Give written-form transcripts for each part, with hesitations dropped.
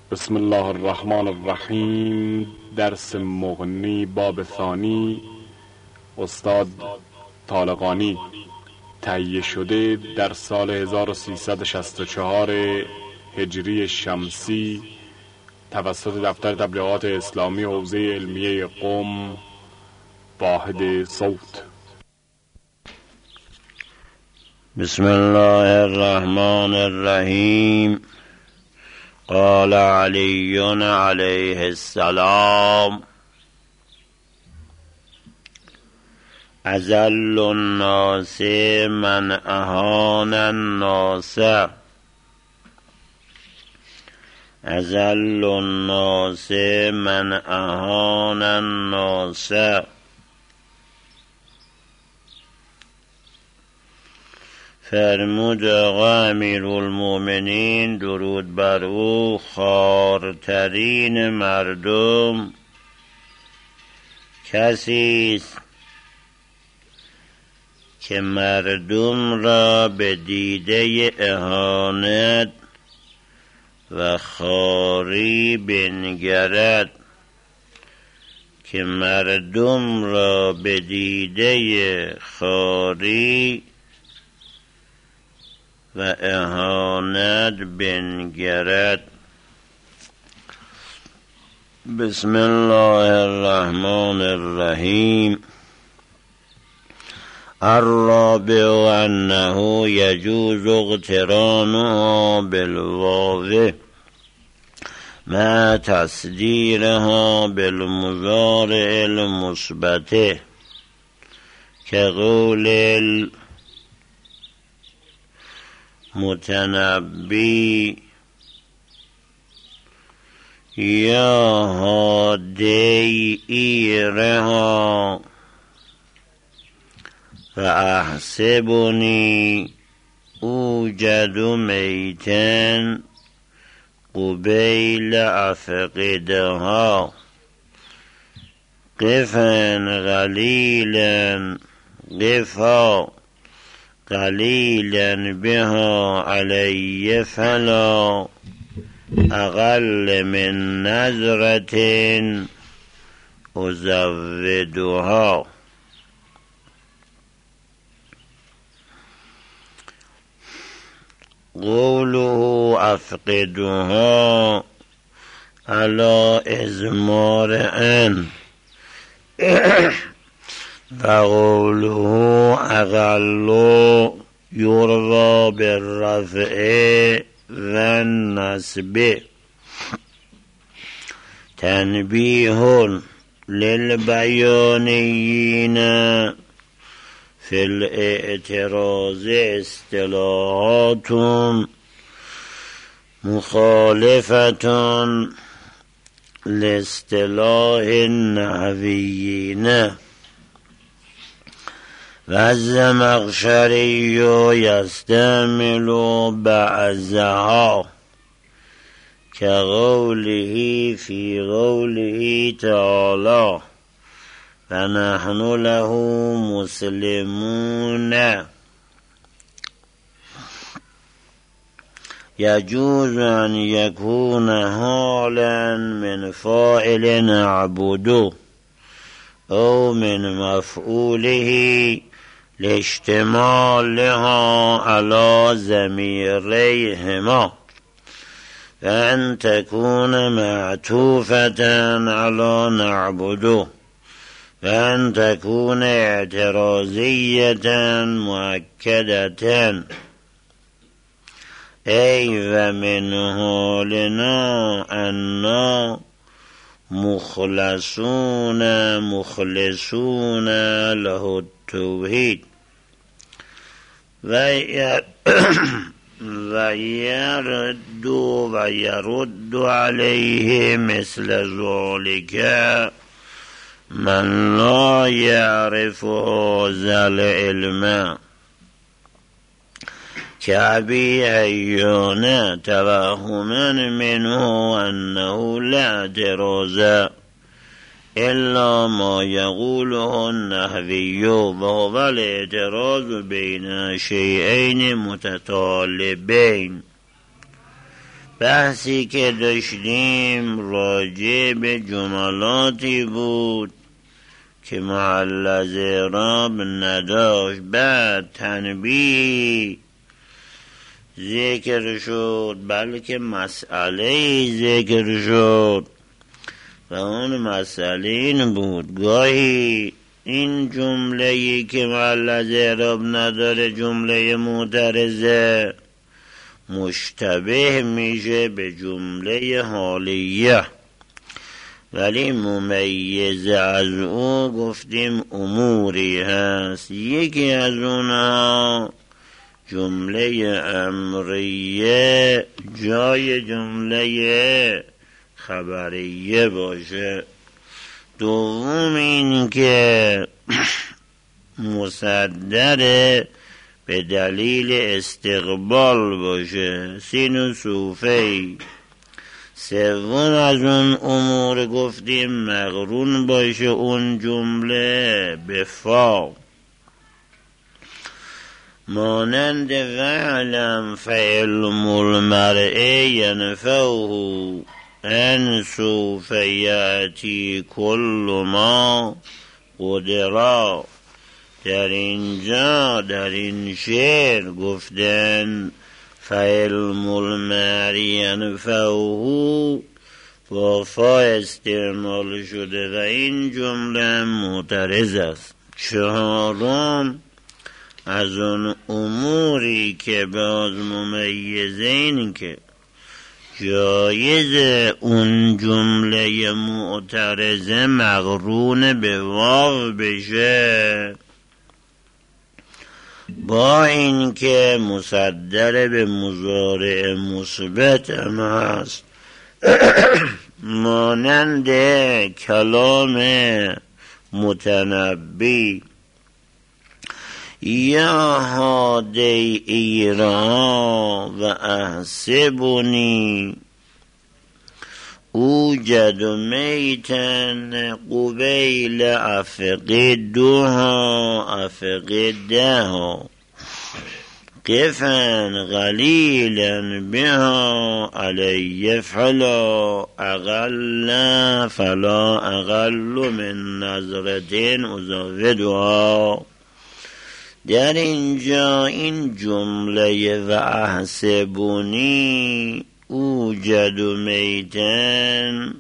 بسم الله الرحمن الرحیم. درس مغنی باب ثانی، استاد طالقانی. تهیه شده در سال 1364 هجری شمسی توسط دفتر تبلیغات اسلامی حوزه علمیه قم، واحد صوت. بسم الله الرحمن الرحیم. قال علی علیه السلام: اذل الناس من اهان الناس، اذل الناس من اهان الناس. فرمود آقا امیرالمومنین درود بر او: خوارترین مردم کسی است که مردم را به دیده اهانت و خواری بنگرد، که مردم را به دیده خواری و اهانت بنگرد. بسم الله الرحمن الرحیم. الرابع انه یجوز اقترانها بالواو مع تصدیرها بالمضارع المثبت، كقول المتنبی: یا هادی ایرها فاحسبنی اوجد میتا قبیل افقدها، قفا قلیلا قفا قلیلا بها علی فلا اقل من نظرة ازودها. قوله افقدها على ازمار ان، وقوله اقل یروى بالرفع والنصب. تنبیه للبیانیین فی الاعتراض: اصطلاحات مخالفة لاصطلاح النحویین. و الزمخشری یستعمل بعضها كقوله في قوله تعالى: فنحن له مسلمون. يجوز أن يكون حالا من فاعل نعبد أو من مفعوله لاشتمالها على ضميريهما، وأن تكون معطوفة على نعبد، وأن تكون اعتراضية مؤكدة. أي ومن حالنا أننا مخلصون له التوحید. و یرد علیه مثل ذلك من لا یعرف هذا العلم، كأبي حيان توهما منه أنه لا اعتراض إلا ما يقوله النحوي، وهو الاعتراض بين شيئين متطالبين. بحثی که داشتیم راجع به جملاتی بود که محل از اعراب نداشت. بعد تنبیه ذکر شد، بلکه مسئله ذکر شد و اون مسئله این بود گاهی این جمله‌ای که محل از اعراب نداره، جمله معترضه، مشتبه میشه به جمله حالیه، ولی ممیز از او گفتیم اموری هست. یکی از اونها جمله امریه جای جمله خبریه باشه. دوم این که مصدر به دلیل استقبال باشه، سین و صوفی. سوم از اون امور گفتیم مقرون باشه اون جمله به فا، مانند وعلم فعلم المرء ینفعه ان سوف یأتی کل ما قدرا. در اینجا در این شعر گفتن فعلم المرء ینفعه با فا استعمال شده و این جمله معترض است. چهارم از اون اموری که باز ممیزین که جایز اون جمله معترضه مقرون به واو بشه، با این که مصدر به مضارع مثبت هم هست، مانند کلام متنبی یا هادی ایران و احسبونی اوجد میتن قبیل افقدها افقدها قفن قلیلا بها علی فلا اقل فلا اقل من نظرتین ازاودها. در اینجا این جمله و احسبونی اوجد میتن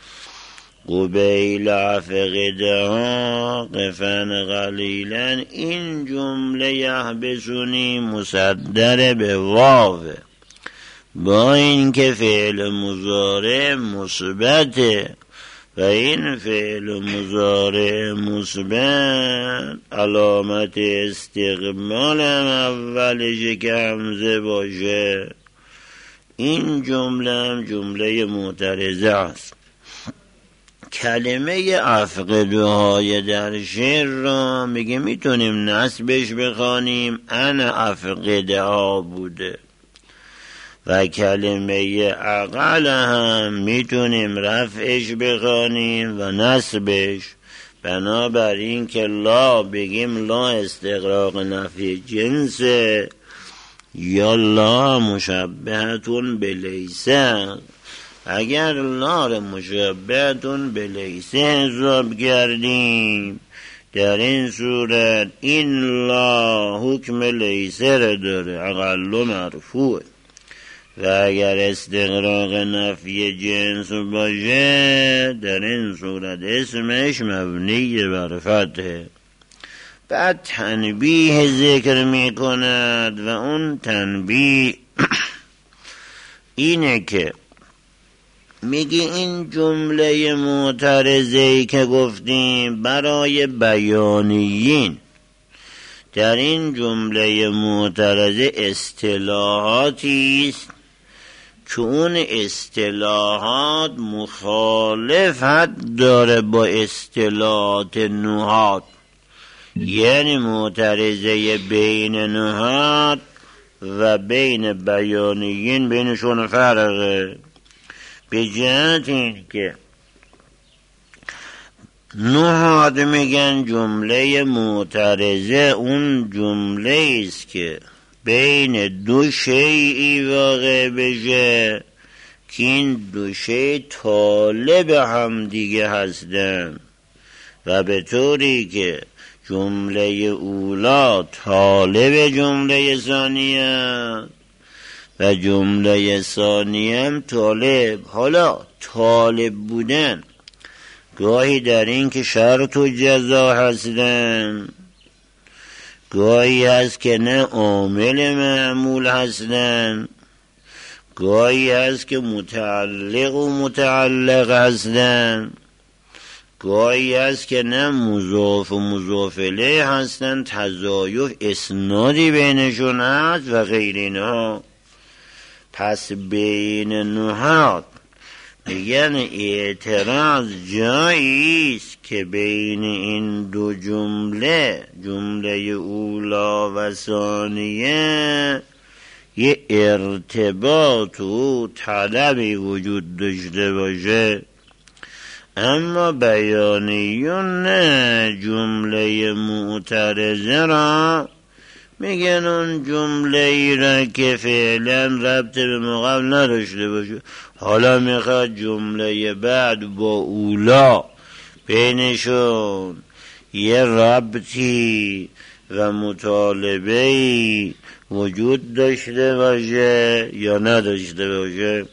قبیل افقدها قفن قلیلا، این جمله یحبسونی مصدر به واو، با این که فعل مضارع مثبته و این فعل مضارع مثبت علامت استقبال اولش که همزه باشه، این جمله هم جمله معترضه است. کلمه افقدهای در شعر را میگه میتونیم نصبش بخوانیم انا افقدها بوده و کلمه اقل هم میتونیم رفعش بخوانیم و نصبش، بنابراین که لا بگیم لا استغراق نفی جنسه یا لا مشبهتون به لیسه. اگر لا مشبهتون به لیسه حساب کردیم در این صورت این لا حکم لیسه را داره، اقل مرفوع، و اگر استغراق نفی جنس باشه در این صورت اسمش مبنی بر فتحه. بعد تنبیه ذکر می کند و اون تنبیه اینه که میگی این جمله معترضه‌ای که گفتیم برای بیانیین، در این جمله معترضه اصطلاحاتی است که اون اصطلاحات مخالفت داره با اصطلاحات نحات، یعنی معترضه بین نحات و بین بیانیین بینشون فرقه، به جهت این که نحات میگن جمله معترضه اون جمله است که بین دو شیئی واقع بشه که این دو شی طالب هم دیگه هستن و به طوری که جمله اولا طالب جمله ثانیه و جمله ثانیه هم طالب. حالا طالب بودن گاهی در این که شرط و جزا هستن، گاهی هست که نه عامل معمول هستن، گاهی هست که متعلق و متعلق هستن، گاهی هست که نه مضاف و مضاف الیه هستن، تضایف اسنادی بینشون هست و غیر اینها. پس بین نحات میگن اعتراض جاییست که بین این دو جمله، جمله اولا و ثانیه، یه ارتباط و طلبی وجود داشته باشه. اما بیانیون نه، جمله معترضه را میگن اون جمله ای را که فعلا ربط به مقابل نداشته باشه، حالا میخواد جمله بعد با اولا بینشون یه ربطی و مطالبه‌ای وجود داشته باشه یا نداشته باشه.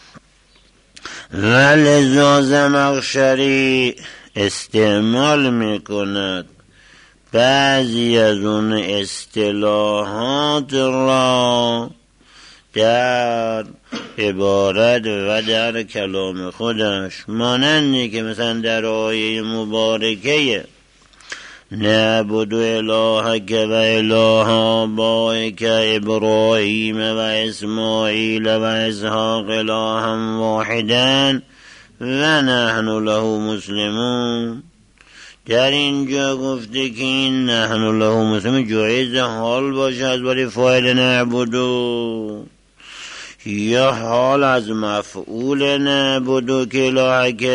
ولذا زمخشری استعمال میکند بعضی از اون اصطلاحات را در عبارت و در کلام خودش، مانندی که مثلا در آیه مبارکه نعبد الهک و اله آبائک ابراهیم و اسماعیل و اسحاق الها واحدا و نحن له مسلمون، در اینجا گفته که این نحن له مسلمون جایز حال باشه از باری فاعل نعبدو یا حال از مفعول نعبدو که الهک.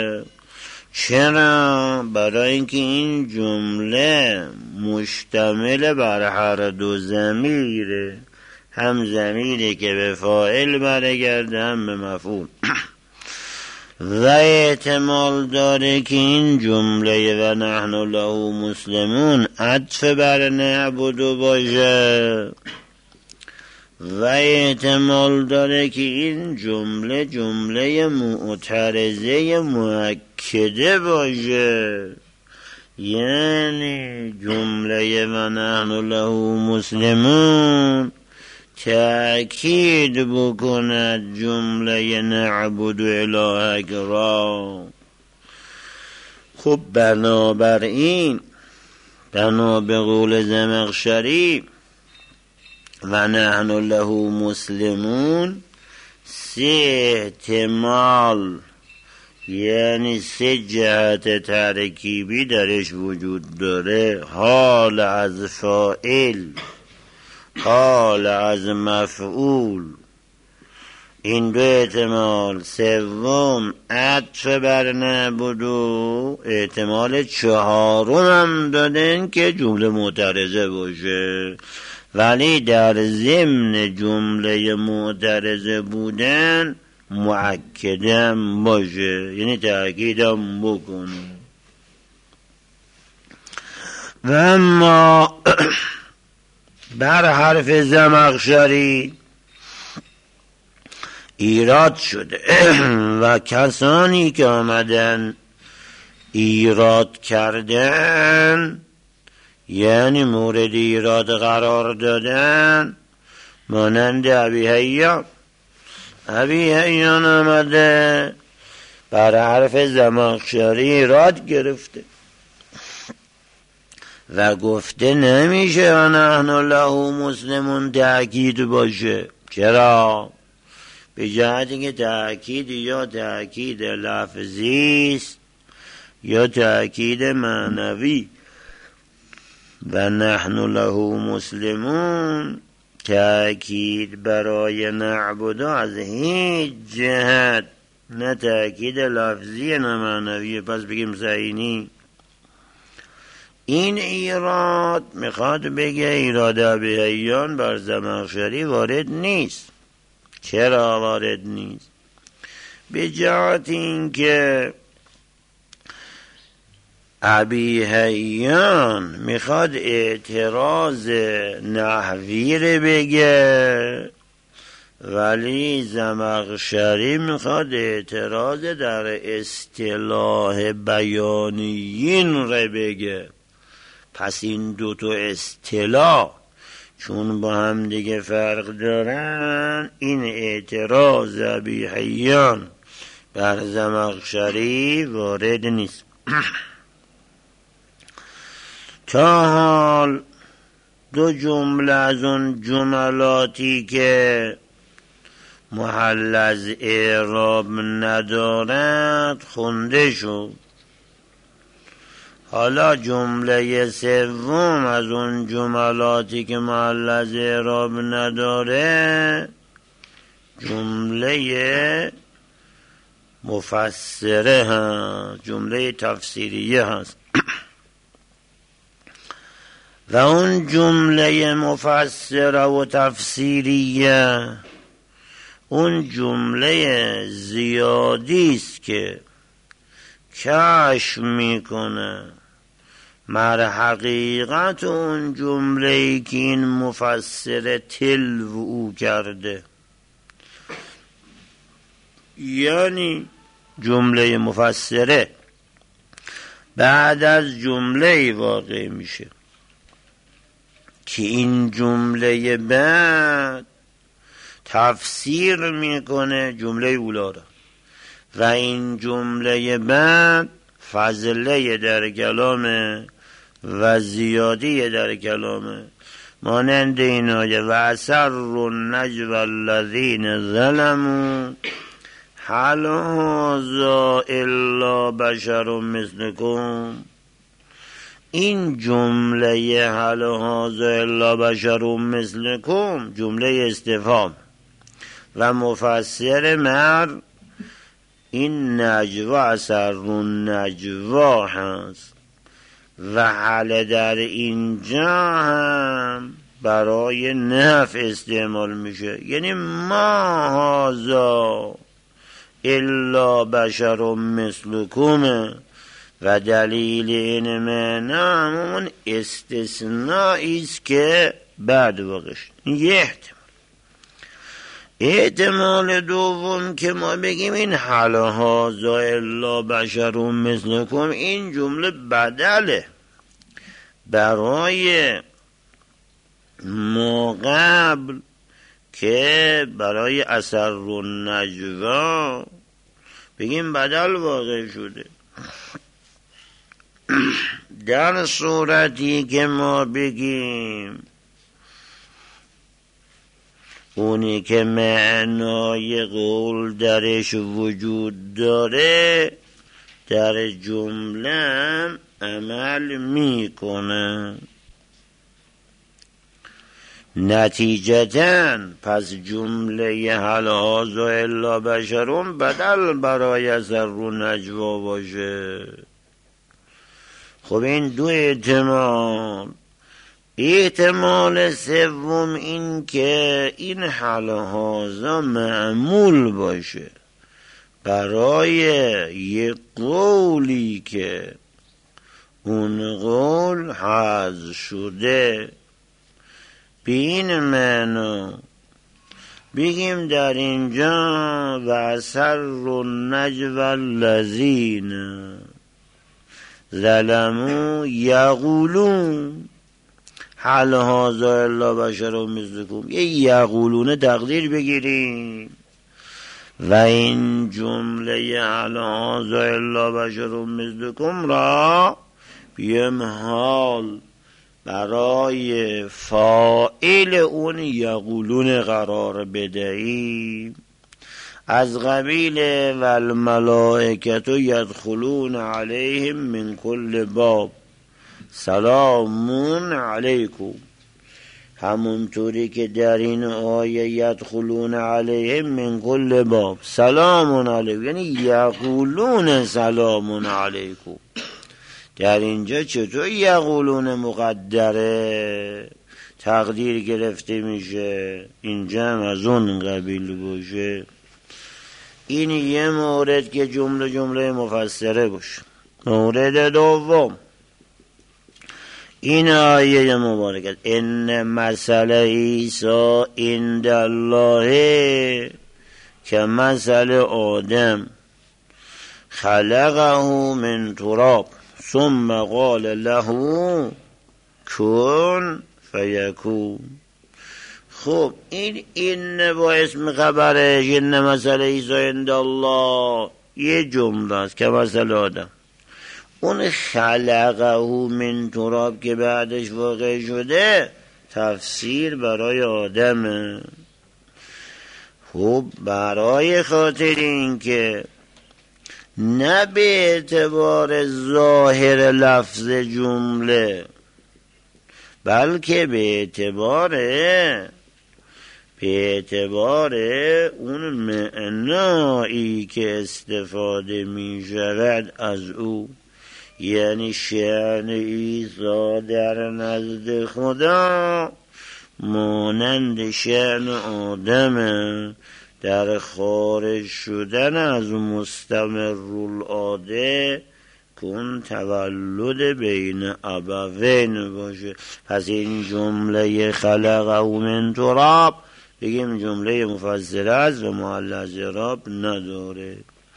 چرا؟ برای اینکه این جمله مشتمل بر هر دو ضمیره، هم ضمیری که به فاعل برگرده هم به مفعول و احتمال داره که این جمله و نحن له مسلمون عطف بر نعبدو باشه و احتمال داره که این جمله جمله معترضه مؤکده باشه، یعنی جمله و نحن له مسلمون تأکید بکند جمله نعبد الهک را. خب بنابراین بنا به قول زمخشری و نحن له مسلمون سه احتمال، یعنی سه جهت ترکیبی درش وجود داره: حال از فاعل، حال از مفعول، این دو احتمال. سوم عطف بر نعبدو، احتمال چهارم هم دادن که جمله معترضه باشه، ولی در ضمن جمله معترضه بودن مؤکدم باشه، یعنی تأکیدم بکنه. و اما بر حرف زمخشری ایراد شده و کسانی که آمدن ایراد کردن، یعنی مورد ایراد قرار دادن، مانند ابی حیان آمده بر حرف زمخشری ایراد گرفته و گفته نمیشه و نحن له مسلمون تأکید باشه. چرا؟ به جهتی که تأکید یا تأکید لفظی است یا تأکید معنوی، و نحن له مسلمون تأکید برای نعبد از هیچ جهت، نه تأکید لفظی نه معنوی، پس بگیم صحیح. این ایراد میخواد بگه ایراد ابی حیان بر زمخشری وارد نیست. چرا وارد نیست؟ به جهت این که ابی حیان میخواد اعتراض نحوی رو بگه، ولی زمخشری میخواد اعتراض در اصطلاح بیانیین رو بگه. پس این دوتا اصطلاح چون با هم دیگه فرق دارن، این اعتراض ابی حیان بر زمخشری وارد نیست. تا حال دو جمله از اون جملاتی که محل از اعراب ندارد خونده شد. حالا جمله سوم از اون جملاتی که محل از اعراب نداره جمله مفسره هست، جمله تفسیریه هست. و اون جمله مفسره و تفسیریه اون جمله زیادی است که کشف میکنه مر حقیقت اون جمله‌ای که این مفسر تلو او کرده. یعنی جمله مفسره بعد از جمله واقع میشه که این جمله بعد تفسیر میکنه جمله اولا را، و این جمله بعد فضله در کلامه و زیادی در کلامه. مانند این آیه و اسر النجوى الذین ظلموا هل هذا الا بشر مثلکم. این جمله هل هذا الا بشر مثلکم جمله استفهام و مفسر مر این نجوا اسر النجوا هست و حل در اینجا هم برای نفی استعمال میشه. یعنی ما هذا الا بشر مثلکم و دلیل این معنی همون استثنایی است که بعد واقع شد. یه احتمال دوم که ما بگیم این حل هذا الا بشر مثلکم این جمله بدله برای ما قبل که برای اثر النجوا بگیم بدل واقع شده. در صورتی که ما بگیم اونی که معنای قول درش وجود داره در جمله عمل میکنه، نتیجتاً پس جمله هل هذا الا بشرون بدل برای اثر نجوا باشه. خب این دو احتمال سوم این که این هل هذا معمول باشه برای یک قولی که اون قول حذف شده. به این معنی بگیم در اینجا و اسر النجوى الذین ظلموا یقولون هل هذا الا بشر مثلکم. یه یقولون تقدیر بگیریم و این جمله هل هذا الا بشر مثلکم را بیم حال برای فاعل اون یقولون قرار بدهیم از قبیل والملائکة یدخلون علیهم من کل باب سلام علیکم. همونطوری که در این آیه یدخلون علیهم من کل باب سلام علیکم یعنی یقولون سلام علیکم. در اینجا چطور یقولون مقدره تقدیر گرفته میشه؟ اینجا هم از اون قبیل باشه. این یه مورد که جمله مفسره باشه. مورد دوم این آیه مبارک است: ان مثل عیسی عند الله که مثل آدم خلقه من تراب ثم قال له کن فیکون. خب این با اسم خبرش ان مثل عیسی عند الله یه جمله است که مثل آدم. اون خلقه من تراب که بعدش واقع شده تفسیر برای آدمه. خب برای خاطر این که نه به اعتبار ظاهر لفظ جمله بلکه به اعتبار اون معنایی که استفاده می شود از او، یعنی شأن عیسی در نزد خدا مانند شأن آدم در خارج شدن از مستمرالعاده کن تولد بین ابوین باشه. پس این جمله خلقه من تراب بگیم جمله مفسره است و محل از اعراب نداره.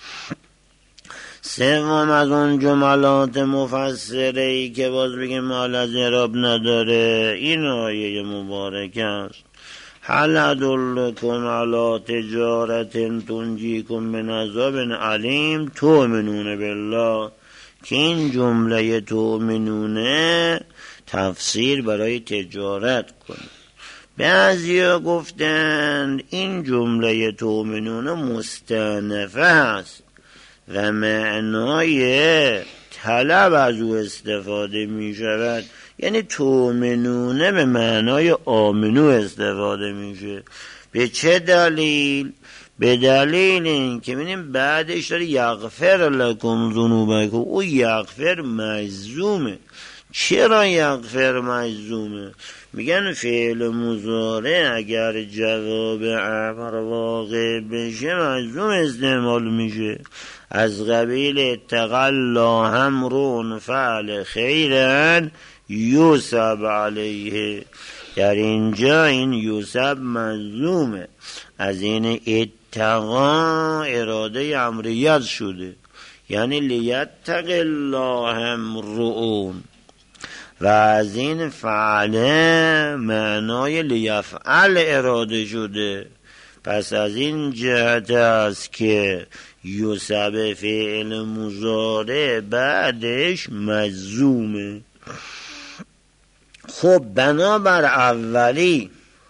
سوم از اون جملات مفسره ای که باز بگیم محل از اعراب نداره این آیه مبارک است: هل ادلکم علی تجارت تنجیکم من عذاب علیم تؤمنون بالله. که این جمله تؤمنونه تفسیر برای تجارت کنه. بعضیا گفتند این جمله تؤمنونه مستأنفه است و معنای طلب از او استفاده می شود، یعنی تؤمنونه به معنای آمنو استفاده میشه. به چه دلیل؟ به دلیل این که ببینیم بعدش داره یغفر لکم ذنوبکم. او یغفر مجزومه. چرا یغفر مجزومه؟ میگن فعل مضارع اگر جواب امر واقع بشه مجزوم استعمال میشه. از قبیل اتقی الله امر فعل خیرا یوسب علیه. در اینجا این یوسب مجزومه. از این اتقا اراده امریت شده، یعنی لیتق الله امرؤون. و از این فعل معنای لیفعل اراده شده. پس از این جهت است که یوسب فعل مضارع بعدش مجزومه. خب بنابر اولی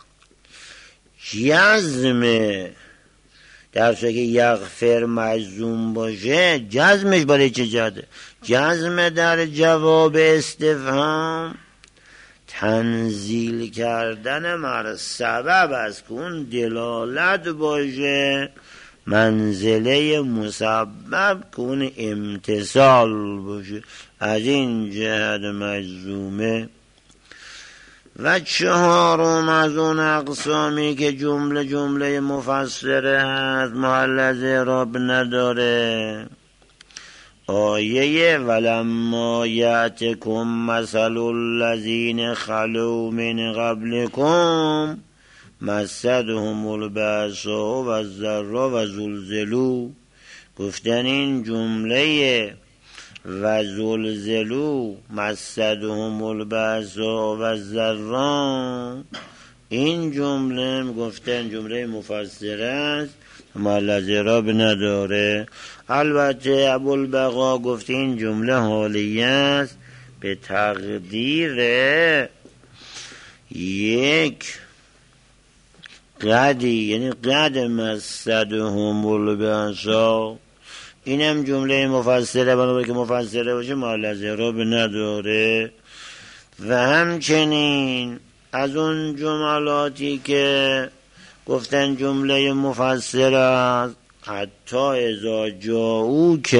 جزمه در صورتی که یغفر مجزوم باشه جزمش برای چه جهته؟ جزم در جواب استفهام تنزیل کردن مر سبب است که اون دلالت باشه منزله مسبب که اون امتصال باشه. از این جهت مجزومه. و چهارم از اون اقسامی که جمله مفسره هست محل از اعراب نداره آیه ولما یأتکم مثل الذین خلو من قبلکم مستهم البأساء و الضراء و زلزلوا. گفتن این جمله و زلزلوا مستهم البأساء و الضراء این جمله گفتن جمله مفسره است محل از اعراب نداره. البته ابوالبقا گفت این جمله حالیه است به تقدیر یک قدی، یعنی قد مستهم البأساء. اینم جمله مفسره بنابراین که مفسره باشه محل از اعراب نداره. و همچنین از اون جملاتی که گفتن جمله مفسره است حتی اذا جاءوک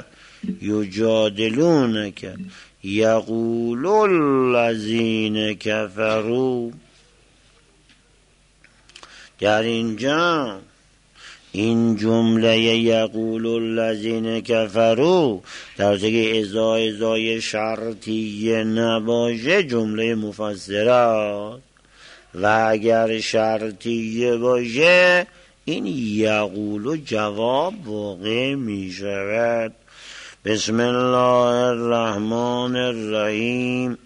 یجادلونک یقول الذین کفروا. در اینجا این جمله یقول الذین کفروا در که ازای شرطیه نباشه جمله مفسره است و اگر شرطیه باشه این یقول جواب واقع می شود. بسم الله الرحمن الرحیم.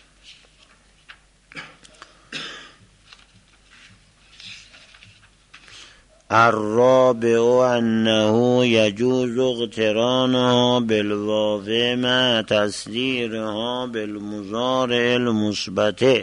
الرابع انه یجوز اقترانها بالواو مع تصدیرها بالمضارع المثبت.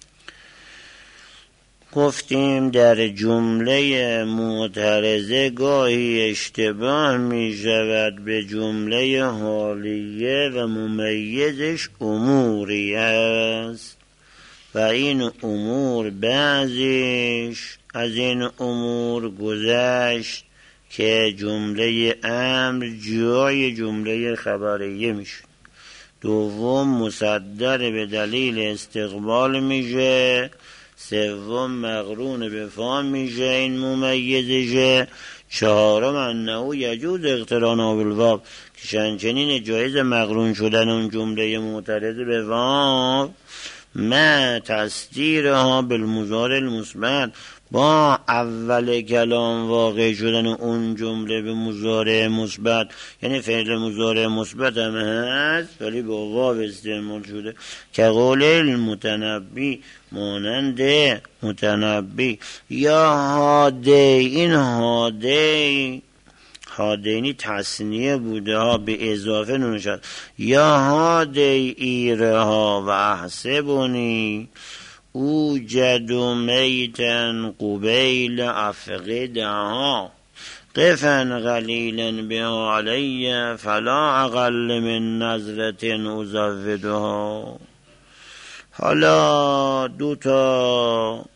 گفتیم در جمله معترضه گاهی اشتباه می شود به جمله حالیه و ممیزش اموری است و این امور بعضیش از این امور گذشت که جمله امر جای جمله خبریه میشه. دوم مصدر به دلیل استقبال میشه. سوم مقرون به فام میشه این ممیزشه. چهارم انه یجوز اقترانها بالواو که چنین جایز مقرون شدن اون جمله معترضه به واو ما تصدیرها بالمضارع المثبت با اول کلام واقع شدن اون جمله به مضارع مثبت، یعنی فعل مضارع مثبت هم هست ولی با واو استعمال شده که قول المتنبی مانند متنبی یا هاده. این هادینی تصنیه بوده ها به اضافه نونشد یا هاده ایره ها و احسبونی اوجد میتن قبیل افقدها قفن قلیلا بها علی فلا اقل من نظرت ازودها. حالا دوتا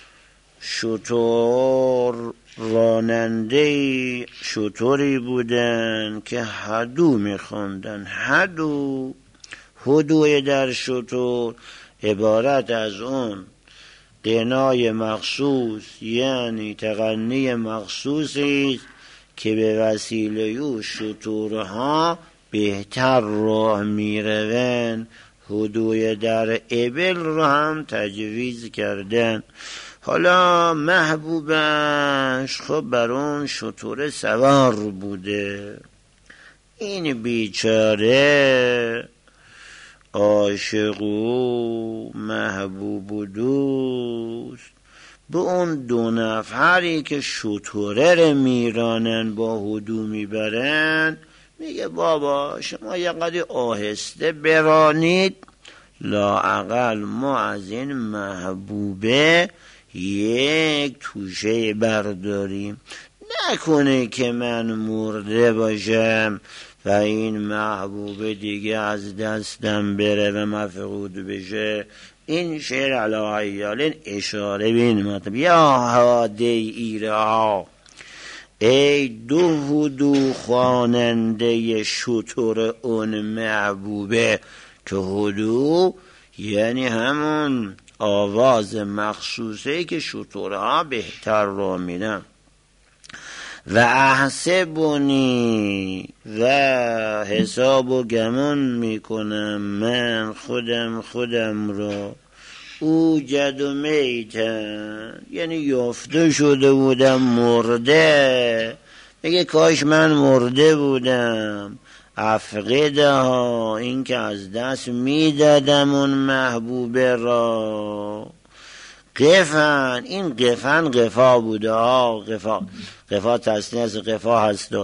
شتر راننده شتری بودن که هدو میخوندن. هدوی در شتر عبارت از اون غنای مخصوص یعنی تغنی مخصوصی که به وسیله او شترها بهتر راه میروند. هدوی در ابل را هم تجویز کردن. حالا محبوبش خب بر اون شتر سوار بوده. این بیچاره عاشق و محبوب و دوست به اون دو نفری که شتره میرانن با هدو میبرن میگه بابا شما یه قدر آهسته برانید لااقل ما از این محبوبه یک توشه برداریم، نکنه که من مرده باشم و این محبوبه دیگه از دستم بره و مفقود بشه. این شعر علی حیالین اشاره به این مطلب. یا هاده ایره ها، ای دو هدو خواننده شتر اون محبوبه که هدو یعنی همون آواز مخصوصه که شترها بهتر را میدن. و احسبونی و حساب و گمان میکنم من خودم را اوجد و میتن یعنی یافته شده بودم مرده. میگه کاش من مرده بودم. افقده ها این که از دست میدادم اون محبوبه را. قفن این قفن قفا بوده ها. قفا تصنیه از قفا هست.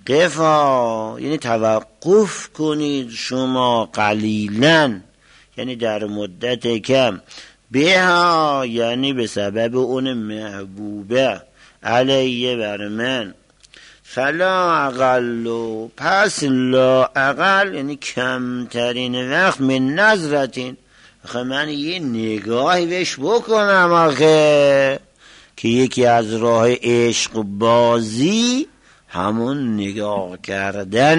قفا یعنی توقف کنید شما قلیلا یعنی در مدت کم. بها یعنی به سبب اون محبوبه علیه بر من. فلا اقل پس لا اقل یعنی کمترین وقت من نظرتین من یه نگاهی بهش بکنم آخه که یکی از راه عشق بازی همون نگاه کردن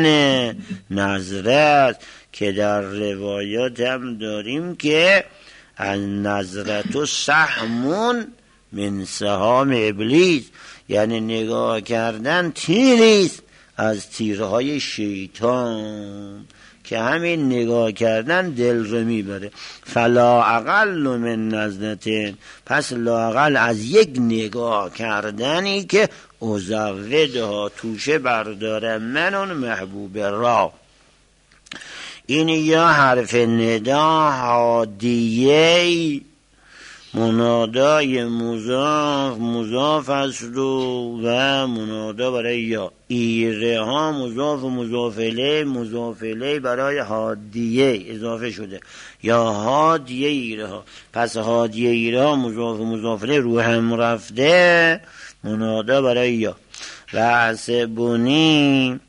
نظرت که در روایات هم داریم که از نظرت و سهمون من سهام ابلیس، یعنی نگاه کردن تیریست از تیرهای شیطان که همین نگاه کردن دل رو میبره. فلا اقل من نظرتین، پس لااقل از یک نگاه کردنی که ازودها توشه برداره من اون محبوب را. این یا حرف ندا حادیه منادای مضاف است و منادا برای یا. ایره ها مضاف و مضاف الیه برای حادیه اضافه شده، یا حادیه ایره ها. پس حادیه ایره ها مضاف و مضاف الیه رو هم رفته، منادا برای یا. و حسبونی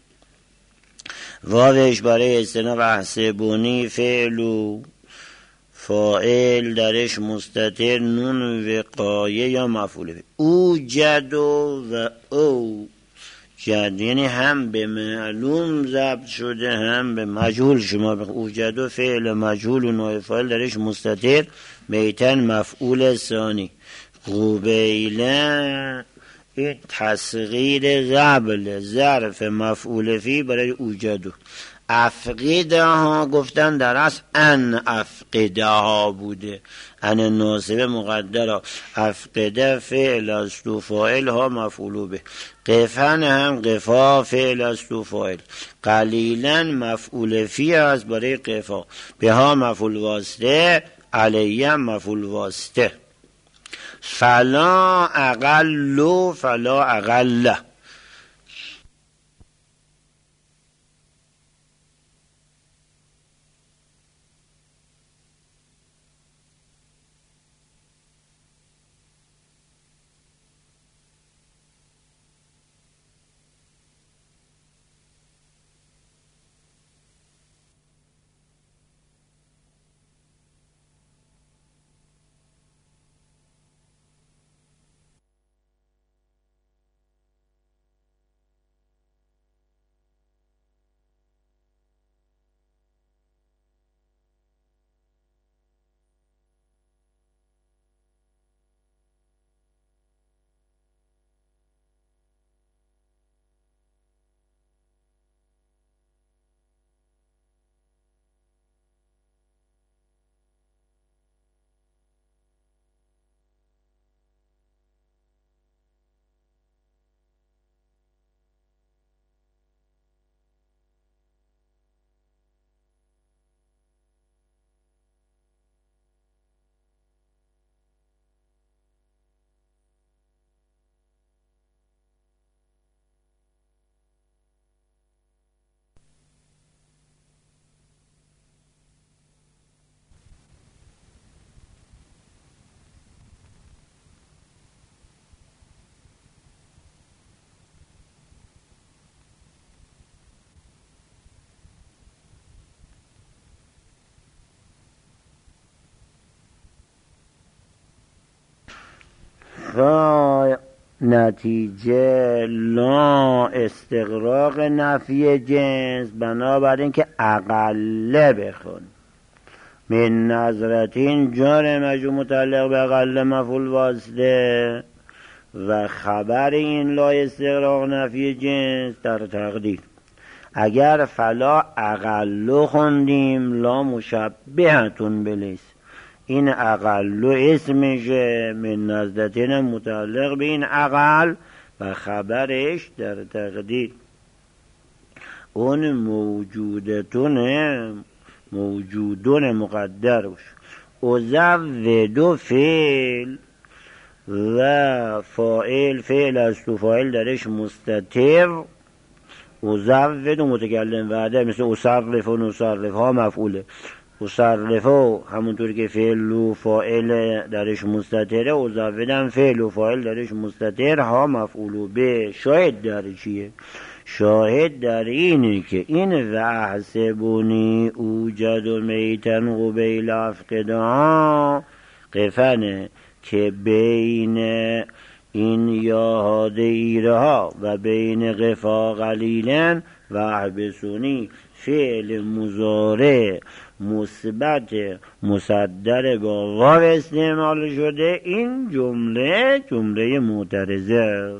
واوش برای استناف حسبونی فعل و فاعل درش مستتر نون وقایه یا مفعول. او جد و او جد، یعنی هم به معلوم ضبط شده هم به مجهول. شما او جد و فعل مجهول و نائب فاعل درش مستتر، میتن مفعول ثانی. قبیله این تصغیر قبل ظرف مفعول فی برای اوجدو. افقده ها گفتن در اصل ان افقده ها بوده، ان ناصب مقدر. افقده فعل است و فاعل ها مفعول به. قفن هم قفا فعل است و فاعل. قلیلا مفعول فی است برای قفا، به ها مفعول واسطه، علیه مفعول واسطه. فلا اقل فلا اقل. نتیجه لا استغراق نفی جنس، بنابراین که اقله بخون. من نظرتین جار مجرور متعلق به اقل مفعول واسطه و خبر این لا استغراق نفی جنس در تقدیر. اگر فلا اقل خوندیم لا مشبهتون بلیس، این اقل اسمشه، من نزدتین متعلق به این اقل و خبرش در تقدیر. اون موجودون مقدر باشه. ازودو فعل و فاعل است و فاعل درش مستتر. ازودو متکلم وعده مثل اصرف و نصرف ها مفعوله. اصرفه همونطور که فعل و فاعل درش مستتره، ازودم فعل و فاعل درش مستتر ها مفعول به. شاهد در چیه؟ شاهد در اینه که این وحسبونی اوجد و میتن قبیل افقدها قفنه که بین این یا هاده ایره ها و بین قفا قلیلن و احبسونی فعل مضارع مثبت مصدر با واو استعمال شده، این جمله معترضه.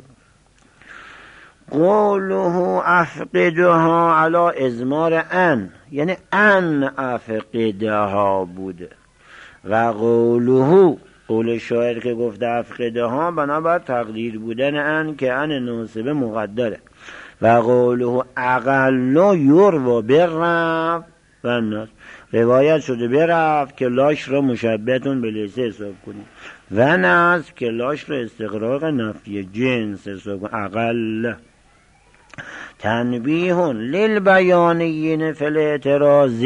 قوله افقدها علی ازمار ان، یعنی ان افقدها بوده. و قول شاعر که گفته افقدها بنابر تقدیر بودن ان که ان ناصبه مقدره. و قوله اقل یروا برفع و الناس، روایت شده برفع که لاش را مشبهتون به لیسه حساب کنید و نصب که لاش را استقراق نفی جنس حساب کنید. اقل تنبیه للبیانیین فی الاعتراض،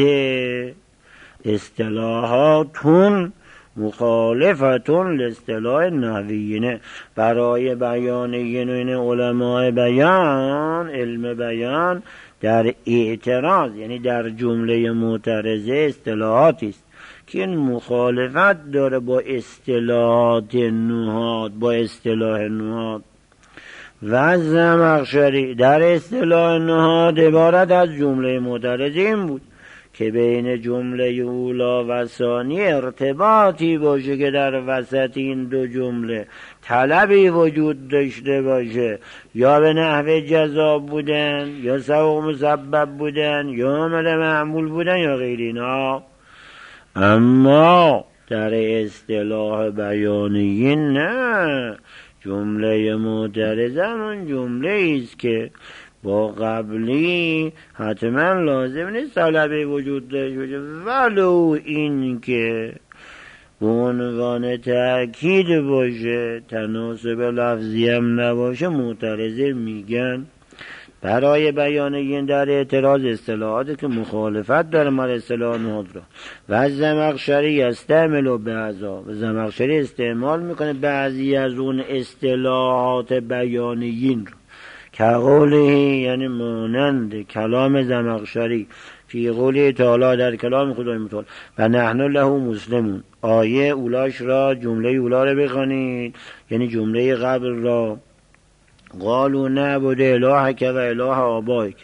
اصطلاحاتون مخالفتون لاصطلاح نحویین. برای بیانیین و این علماء بیان، علم بیان در اعتراض یعنی در جمله معترضه اصطلاحاتی است که این مخالفت داره با اصطلاحات نحات، با اصطلاح نحات. و زمخشری در اصطلاح نحات عبارت از جمله معترضه این بود که بین جمله اولا و ثانی ارتباطی باشه که در وسط این دو جمله طلبی وجود داشته باشه، یا به نحو جزا بودن، یا سبق مسبب بودن، یا عامل معمول بودن، یا غیر اینا. اما در اصطلاح بیانیین نه، جمله معترضه اون جمله است که با قبلی حتما لازم نیست طلبی وجود داشته باشه، ولو این که به عنوان تأکید باشه، تناسب لفظی هم نباشه، معترضه میگن. برای بیان این در اعتراض اصطلاحاتی که مخالفت داره مال اصطلاح نحات را. و زمخشری استعمل بعضا، و زمخشری استعمال میکنه بعضی از اون اصطلاحات بیانیین رو، که قوله یعنی مانند کلام زمخشری فی قوله تعالی در کلام خدای متعال و نحن له مسلمون، آیه اولاش را جمله اولا را بخوانید، یعنی جمله قبل را. قالوا نعبد الهک و اله آبائک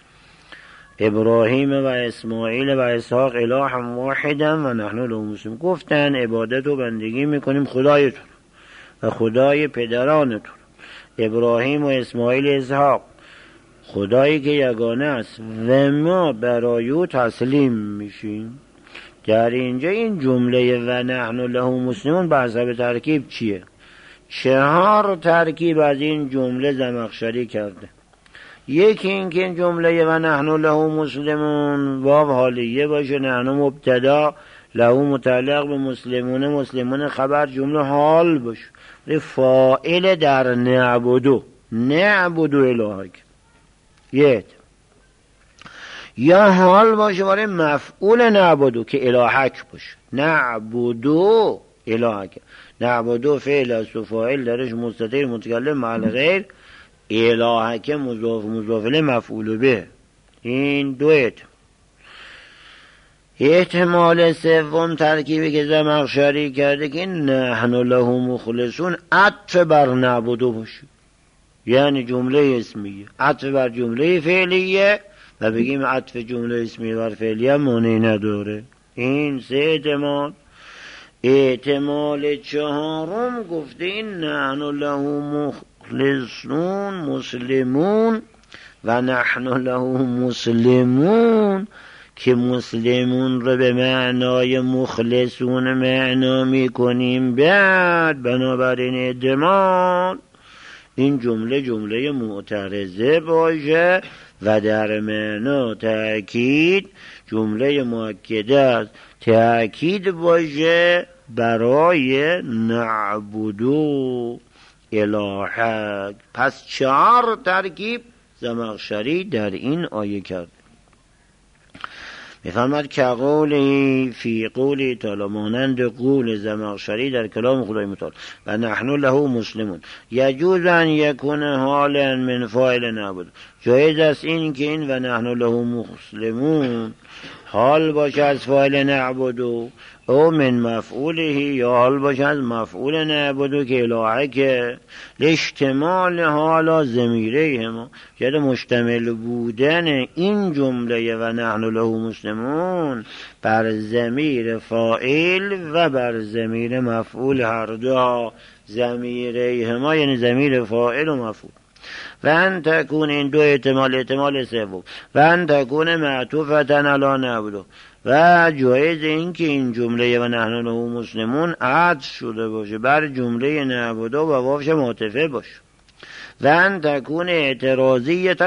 ابراهیم و اسماعیل و اسحاق اله واحدا و نحن له مسلمون، گفتن عبادت و بندگی میکنیم خدایتون و خدای پدرانتون ابراهیم و اسماعیل اسحاق، خدایی که یگانه است و ما برای او تسلیم میشیم. در اینجا این جمله و نحن له مسلمون به حسب ترکیب چیه؟ 4 ترکیب از این جمله زمخشری کرده. یکی این که این جمله و نحن له مسلمون واو حالیه باشه، نحن مبتدا، له متعلق به مسلمون، مسلمون خبر، جمله حال باشه، فاعل در نعبدو الهک یه، یا حال باشه برای مفعول نعبدو که الهک باشه، نعبدو الهک. نعبدو فعل است و فاعل درش مستتر متکلم معنی غیر، الهک مضاف الیه مفعول به. این دویت. احتمال سوم ترکیبی که زمخشری کرده که نحن له مخلصون عطف بر نعبدو باشه، یعنی جمله اسمیه عطف بر جمله فعلیه و بگیم عطف جمله اسمیه بر فعلیه معنی نداره. این 3 احتمال. احتمال 4 گفته این نحن له مخلصون مسلمون و نحن له مسلمون که مسلمون رو به معنای مخلصون معنا میکنیم، بعد بنابراین احتمال این جمله معترضه باشه و در معنا تأکید جمله مؤکده است، تأکید باشه برای نعبدو الهک. پس 4 ترکیب زمخشری در این آیه کرد. میفرماد که قولی فی قولی تعالی، مانند قول زمخشری در کلام خدای متعال و نحن له مسلمون، یجوز ان یکون حالا من فاعل نعبد، جایز است این که این و نحن له مسلمون حال باشه از فاعل نعبدو، او من مفعوله یا حال باشه از مفعول نعبدو که الهه که اشتمال حالا ضمیره ما یعنی مشتمل بودن این جمله و نحن له مسلمون بر ضمیر فاعل و بر ضمیر مفعول هر دو ضمیره ما یعنی ضمیر فاعل و مفعول و ان تکون این دو احتمال سوم و ان تکون معطوفتن علی نعبدو و جایز این که این جمله و نحن له مسلمون عطف شده باشه بر جمله نعبدو و واوش معطفه باشه و ان تکون اعتراضیتا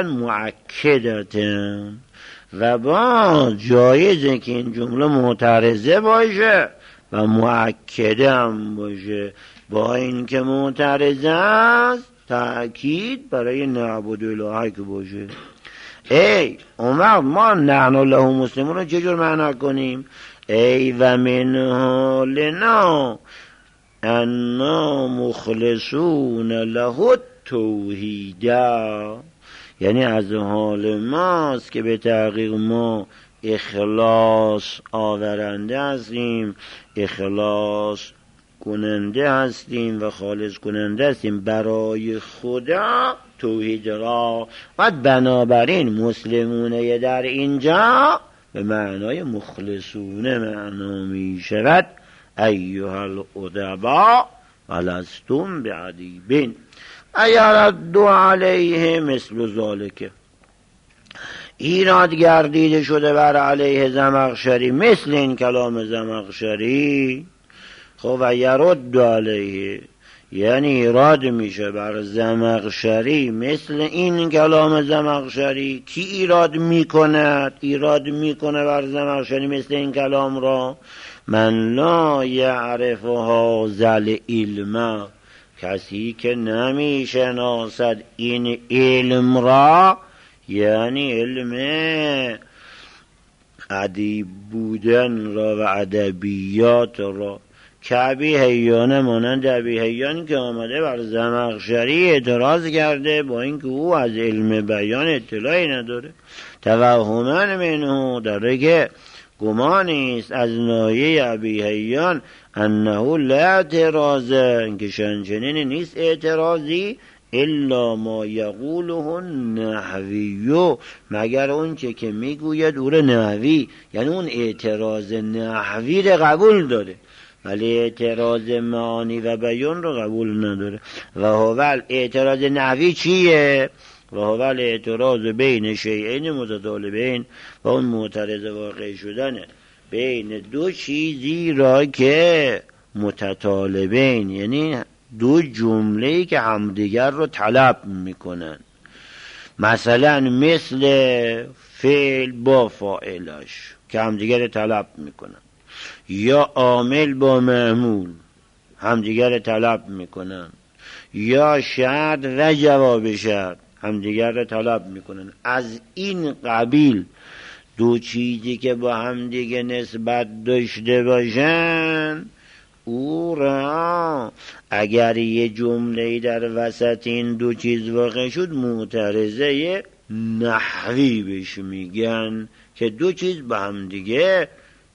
مؤکدتا و با جایزه که این جمله معترضه باشه و مؤکده هم باشه با این که معترضه است تأکید برای نعبدو الهه که باشه ای عمر ما نحن له مسلمون رو چجور معنا کنیم ای و منه لنا انا مخلصون له التوحیدا یعنی از حال ماست که به تحقیق ما اخلاص آورنده هستیم اخلاص کننده هستیم و خالص کننده هستیم برای خدا توحید را و بنابراین مسلمونه در اینجا به معنای مخلصونه معنا می شود ایها الادبا ولستم بعدیبین ایرد علیه مثل ذالک ایراد گردیده شده بر علیه زمخشری مثل این کلام زمخشری خب و یرد علیه یعنی ایراد میشه بر زمخشری مثل این کلام زمخشری کی ایراد میکند بر زمخشری مثل این کلام را من لا یعرف هذا العلم کسی که نمیشناسد این علم را یعنی علم ادیب بودن را و ادبیات را که ابی حیان مانند ابی حیان که آمده بر زمخشری اعتراض کرده با اینکه او از علم بیان اطلاعی نداره توهمن منه در که گمانی است از ناحیه ابی حیان انه لا اعتراض که چنین نیست اعتراضی الا ما یقوله نحوی مگر اون چه که میگوید او نحوی یعنی اون اعتراض نحوی رو قبول داره ولی اعتراض معانی و بیان رو قبول نداره و هو اعتراض نحوی چیه؟ و هو اعتراض بین شیئین متطالبین و اون معترض واقع شدنه بین دو چیزی را که متطالبین یعنی دو جمله‌ای که همدیگر رو طلب میکنن مثلا مثل فعل با فاعلش که همدیگر رو طلب میکنن یا عامل با معمول همدیگر رو طلب میکنن یا شرط و جواب شرط همدیگر رو طلب میکنن از این قبیل دو چیزی که با همدیگه نسبت داشته باشن او را اگر یه جمله در وسط این دو چیز واقع شد معترضه نحوی بهش میگن که دو چیز با همدیگه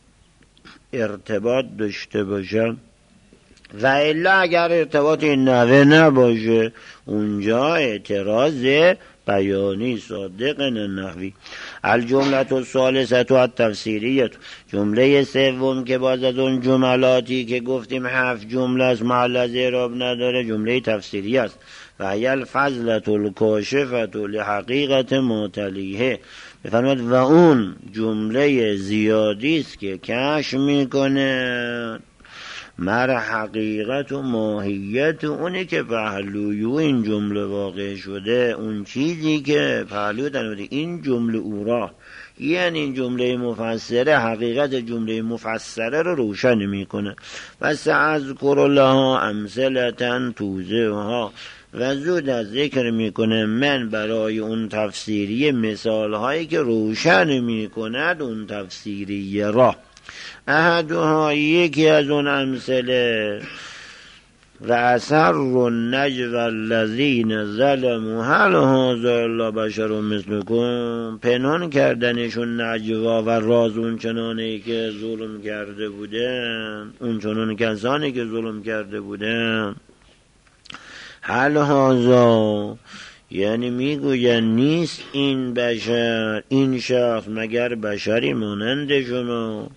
ارتباط داشته باشن و الا اگر ارتباط این نحوه نباشه اونجا اعتراض بیانی صادق نحوی الجمله الثالثه التفسیریه جمله سوم که باز از اون جملاتی که گفتیم 7 جمله است محل از اعراب نداره جمله تفسیری است و هی الفضله الکاشفه لحقیقت متلیه بفرماد و اون جمله زیادی است که کشف میکنه مر حقیقت و ماهیت اونی که پهلوی این جمله واقع شده اون چیزی که پهلوی دنباله این جمله او را یعنی این جمله مفسره حقیقت جمله مفسره رو روشن میکنه و سأذکر لها امثلة توضیحها و زود از ذکر میکنه من برای اون تفسیری مثال هایی که روشن میکند اون تفسیری را احدها یکی از اون امثله و اثر النجوى الذین ظلموا هل هذا الا بشر مثلکم، پنهان کردنشون نجوا و راز اون چنانی که ظلم کرده بودن، اون چنان کسانی که ظلم کرده بودن. هل هذا یعنی میگوین نیست این بشر، این شخص مگر بشری مانند شما.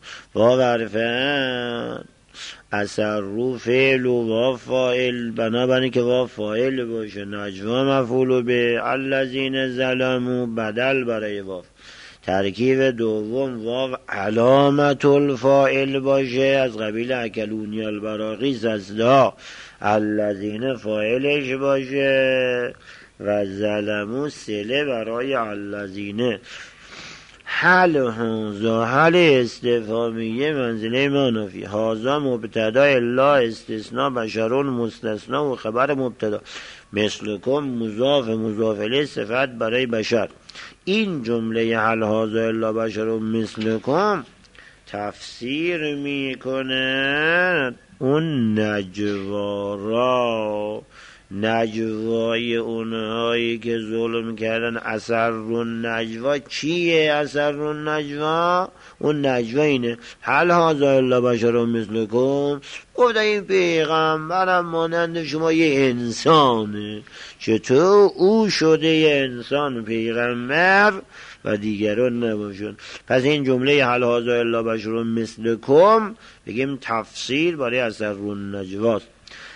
واو اثر رو فعل و واو فاعل، بنابراین که واو فاعل باشه، نجوا مفعول به، الذین ظلموا بدل برای واو، ترکیب دوم واو علامت الفاعل باشه از قبیل اکلونی البراغیث اصلا، الذین فاعلش باشه و ظلموا صله برای الذین. حل هازا حل استفهامیه منزله منافی، هازا مبتدا الا استثناء بشرون مستثنا و خبر مبتدا، مثلکم مضاف الیه صفت برای بشر. این جمله حل هازا الا بشرون مثلکم تفسیر میکنه اون نجوا را، نجوای اونهایی که ظلم کردن. اثر النجوا چیه؟ اثر النجوا اون نجوا اینه هل هذا الا بشر مثلکم، گفته این پیغمبرم مانند شما یه انسانه، چطور او شده یه انسان پیغمبر و دیگران نباشن. پس این جمله هل هذا الا بشر مثلکم بگیم تفسیر برای اثر النجواست.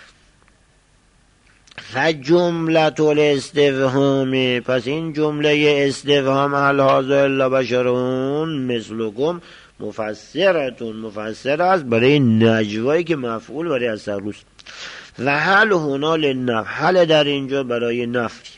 فجملة الاستفهام، پس این جمله استفهام هل هذا الا بشرون مثلکم مفسرتون، مفسر است برای نجوایی که مفعول برای اثر روست. و هل هنا للنفی، هل در اینجا برای نفی.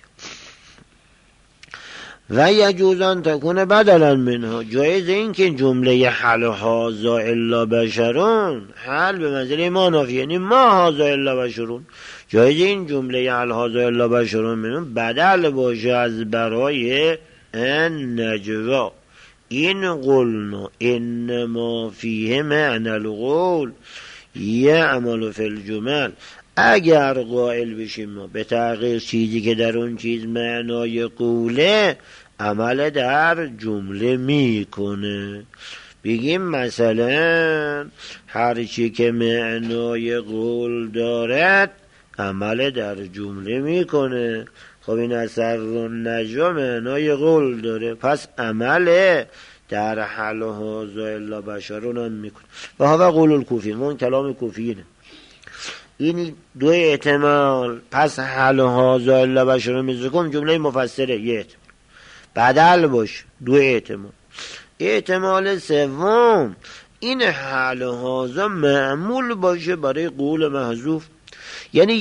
و یجوز ان تکون بدلا منها، جایز این که جمله هل هذا الا بشرون هل به منزله ما نافی، یعنی ما هذا الا بشرون، جایز این جمله هل هذا الا بشرون منون بدل باشه از برای ان نجوا. این قلنا انما فیه معنی القول یعمل فی الجمل، اگر قائل بشیم ما به تغییر چیزی که در اون چیز معنای قوله، عمل در جمله میکنه. بگیم مثلا هر چی که معنای قول دارد عمل در جمله میکنه. خب این اثر النجوا معنای قول داره، پس عمل در هل هذا الا بشرون هم میکنه. و هذا قول الکوفی، من کلام کوفیینه. این دو احتمال، پس هل هذا الا بشر مثلکم جمله مفسره یه احتمال، بدل باشه دو احتمال. احتمال سوم این هل هذا معمول باشه برای قول محذوف، یعنی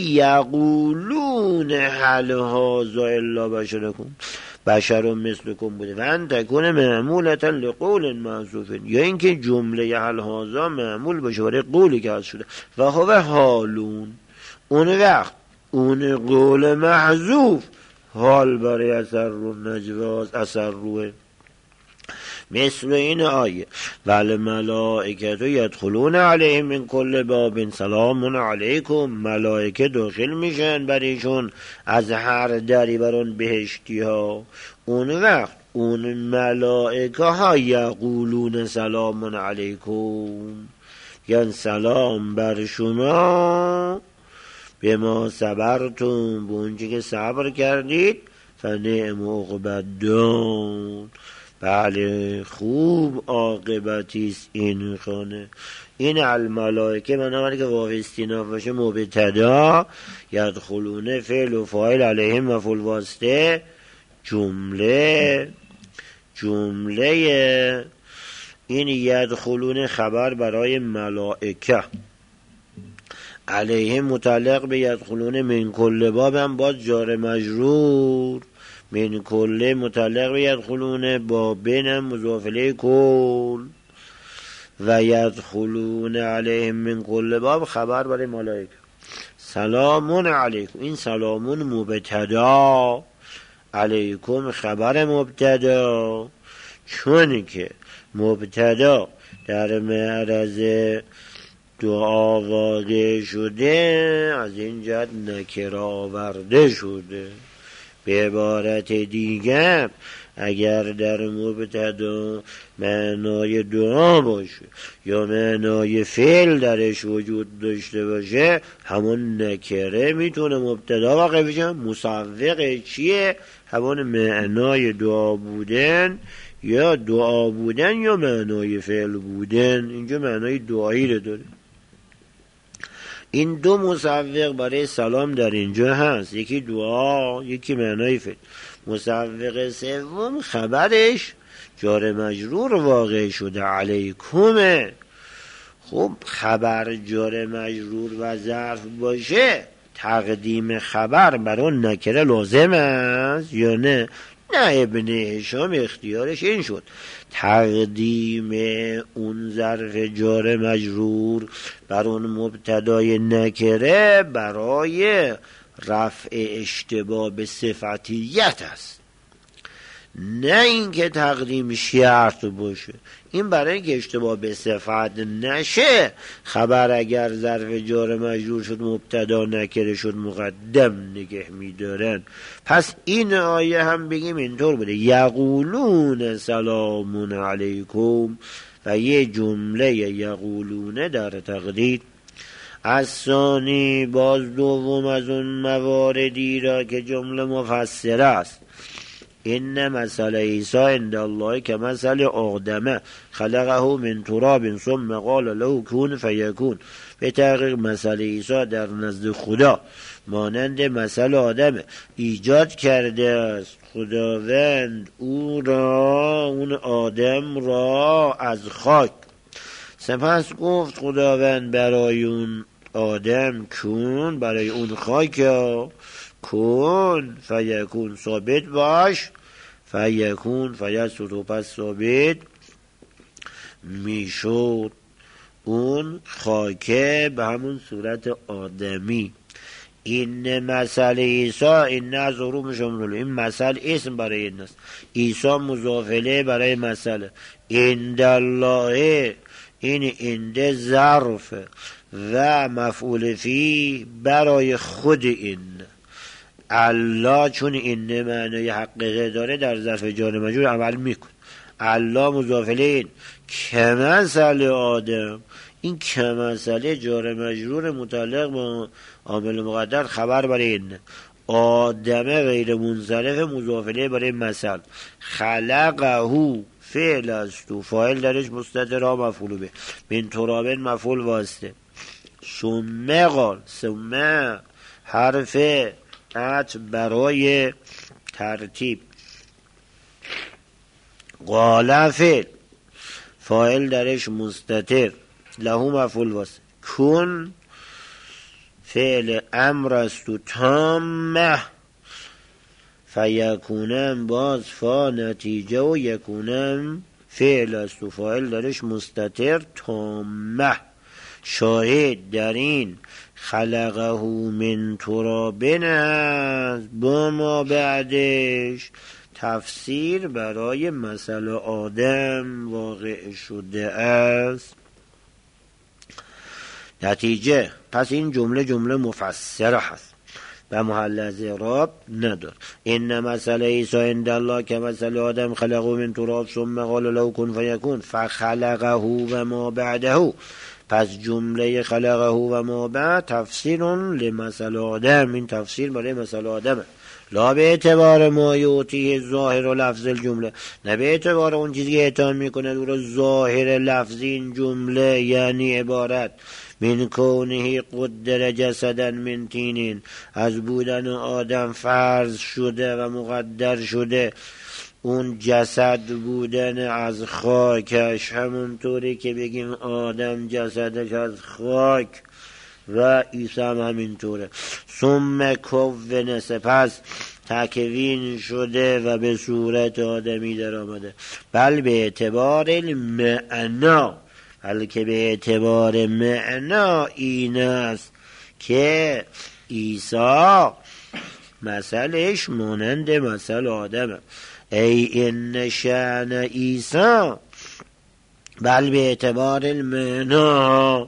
یقولون هل هذا الا بشرکم بشر مثلکم بوده و ان تکون معمولتا لقول محذوف، یا اینکه جمله هل هذا معمول باشه برای قولی که حذف شده. و هو حالون، اون وقت اون قول محذوف حال برای اثر رو نجواز، اثر روه. مثل این آیه ول ملائکت یدخلون علیهم من کل باب سلام علیکم، ملائکه داخل میشن برایشون از هر دری برون بهشتی ها. اون وقت اون ملائکه ها یقولون سلام علیکم، یعنی سلام بر شما به ما صبرتم، به اونچه که صبر کردید، فنعم عقبالدار، بله خوب عاقبتیست این خانه. این الملائکه بنابراین که واو استیناف باشه مبتدا، یدخلون فعل و فاعل علیهم مفعول واسطه، جمله این یدخلون خبر برای ملائکه، علیهم متعلق به یدخلون من کل باب هم باز جار مجرور، من کل متعلق به یدخلون با بین مضاف الیه کل، و یدخلون علیهم من کل باب خبر برای ملائکه. سلامون علیکم، این سلامون مبتدا، علیکم خبر مبتدا، چون که مبتدا در معرض دعا واقع شده، از این جهت نکره آورده شده. به عبارت دیگر اگر در مبتدا معنای دعا باشه یا معنای فعل درش وجود داشته باشه، همون نکره میتونه مبتدا واقع بشه. مصوق چیه؟ همون معنای دعا بودن یا دعا بودن یا معنای فعل بودن. اینجا معنای دعایی رو داره. این دو مصوق برای سلام در اینجا هست، یکی دعا، یکی معنای فعل. مصوق سوم خبرش جار مجرور واقع شده، علیکمه. خب خبر جار مجرور و ظرف باشه، تقدیم خبر برای نکره لازم است یا نه؟ نه، ابن هشام اختیارش این شد تقدیم اون ظرف جار مجرور بر اون مبتدای نکره برای رفع اشتباه به صفتیت است، نه اینکه تقدیم شرط باشه. این برای اینکه اشتباه به صفت نشه، خبر اگر ظرف جار مجرور شد مبتدا نکره شد مقدم نگه میدارن. پس این آیه هم بگیم اینطور بوده، یقولون سلام علیکم، و یه جمله یقولونه در تقدیر. از ثانی، باز دوم از اون مواردی را که جمله مفسره است. این مثل عیسی عند الله که مثل آدم خلقه من تراب ثم قال له کن فیکون. به تحقیق مثل عیسی در نزد خدا مانند مثل آدم، ایجاد کرده است خداوند او را، اون آدم را از خاک. سپس گفت خداوند برای اون آدم کن، برای اون خاک کن فیکون، ثابت باش، فیکون فیسود، و پس ثابت میشد اون خاکه به همون صورت آدمی. این مثل عیسی، این نه ظروف شمرول، این مثل اسم برای این است، عیسی مضافله برای مثل. عند الله، این عند ظرف و مفعول فی برای خود این. الله چون این معنی حقیقه داره در ظرف جار مجرور عمل میکن. الله مضافله این کمثل آدم، این کمثل جار مجرور متعلق با عامل مقدر خبر برای این. آدم غیر منصرف مضافله برای مثل. خلقه فعل است و فاعل درش مستتر مفعول به، من تراب مفعول واسطه. ثم قال، ثم حرف عطف برای ترتیب. قال فعل، فاعل درش مستتر، له مفعول واسطه. کن فعل امر است و تامه، فیکونم باز فا نتیجه و یکونم فعل است و فاعل درش مستتر تامه. شاهد در این خلقه من ترابن است، با ما بعدش تفسیر برای مثل آدم واقع شده است. نتیجه پس این جمله مفسره هست و محل از اعراب ندار. این مثل عیسی عند الله که مثل آدم خلقه من تراب ثم قال له کن فیکون، فخلقه و ما بعده. پس جمله خلقه و ما بعد تفسیر لمثل آدم، این تفسیر برای مثل آدمه. لا به اعتبار ما یعطیه ظاهر و لفظ الجمله، نه به اعتبار اون چیزی که اعطا میکنه دور ظاهر لفظ این جمله، یعنی عبارت من کونه قدر جسدا من طین، از بودن آدم فرض شده و مقدر شده اون جسد بودن از خاکش، همونطوری که بگیم آدم جسدش از خاک و عیسی هم همینطوره. ثم کون، سپس تکوین شده و به صورت آدمی در آمده. بل به اعتبار المعنا، بلکه به اعتبار معنا این است که عیسی مثلش مانند مثل آدمه. ای ان شأن عیسی، بل به اعتبار المعنا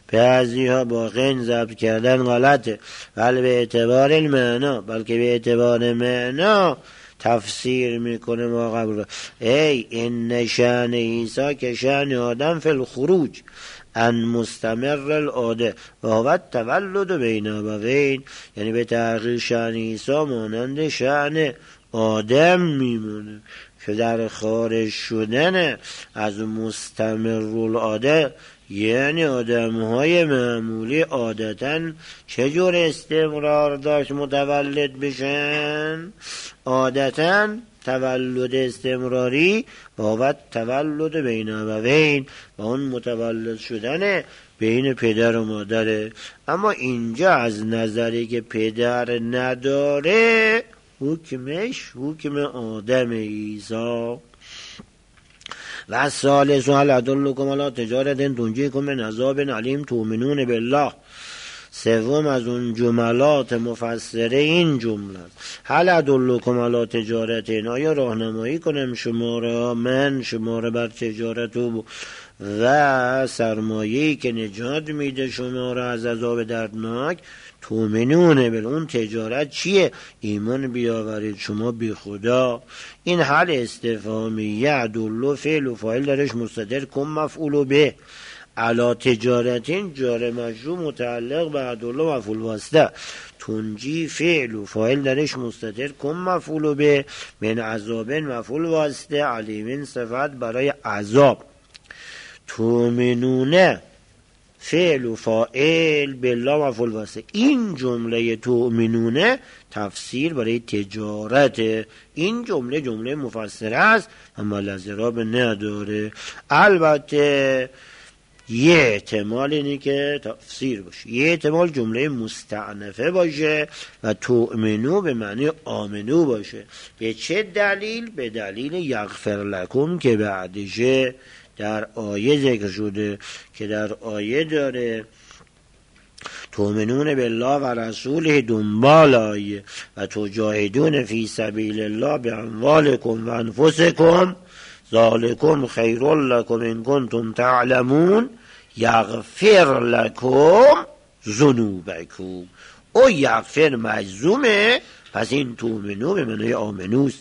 بعضی ها با غین ضبط کردن غلطه، ولی به اعتبار المعنا، بلکه به اعتبار معنا تفسیر میکنه ما قبل. ای ان شأن عیسی که شأن آدم فی الخروج ان مستمر العاده و هو تولد بین ابوین، یعنی به تحقیق شأن عیسی مانند شأن آدم میمونه که در خارج شدن از مستمر العاده، یعنی آدم های معمولی عادتاً چجور استمرار داشت متولد بشن؟ عادتاً تولد استمراری و تولد بین ابوین و اون متولد شدن بین پدر و مادره. اما اینجا از نظری که پدر نداره حکمش حکم آدم عیسی. و ثالث هل ادلکم علی تجارت تنجیکم من عذاب علیم تؤمنون بالله. سوم از اون جملات مفسره این جمله، هل ادلکم علی تجارت، آیا راهنمایی کنم شما را بر تجارت و سرمایه‌ای که نجات میده شما را از عذاب دردناک. تؤمنون بل، اون تجارت چیه؟ ایمان بیاورید شما بی خدا. این حل استفهامیه ادل فعل و فاعل درش مستتر کن مفعول به، علا تجارتین جار مجرور متعلق به ادل مفعول واسطه، تنجی فعل و فاعل درش مستتر کن مفعول به، من عذاب مفعول واسطه، علیمین صفت برای عذاب. تؤمنونه فعل و فاعل بالله مفعول واسطه. این جمله تؤمنونه تفسیر برای تجارت. این جمله مفسره است اما لزراب نداره. البته یه احتمال اینه که تفسیر باشه، یه احتمال جمله مستعنفه باشه و تؤمنو به معنی آمنو باشه. به چه دلیل؟ به دلیل یغفر لکم که بعدشه در آیه ذکر شده، که در آیه داره تؤمنون بالله و رسوله دنبال آیه و تجاهدون فی سبیل الله باموالکم و انفسکم ذالکم خیر لکم ان کنتم تعلمون یغفر لکم ذنوبکم. او یغفر مجزومه، پس این تؤمنو به معنی آمنوست.